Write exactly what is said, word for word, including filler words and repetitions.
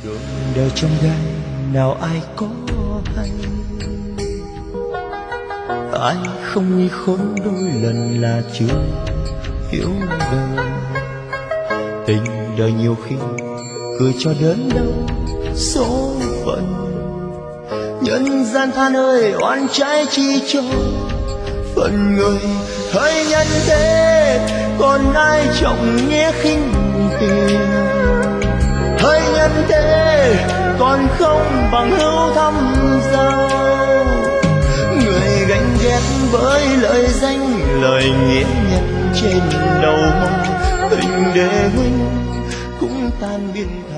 Đường đời trong gai nào ai có hay, ai không nguy khốn đôi lần là chưa hiểu đời. Tình đời nhiều khi cười cho đớn đau số phận, nhân gian than ơi oan trái chi cho phận người. Hỡi nhân thế còn ai trọng nghĩa khinh tiền, hỡi nhân thế còn không bằng hữu thăm giao. Người ganh ghét với lời danh lời nghĩa nhân trên đầu mong, tình đệ huynh cũng tan biến.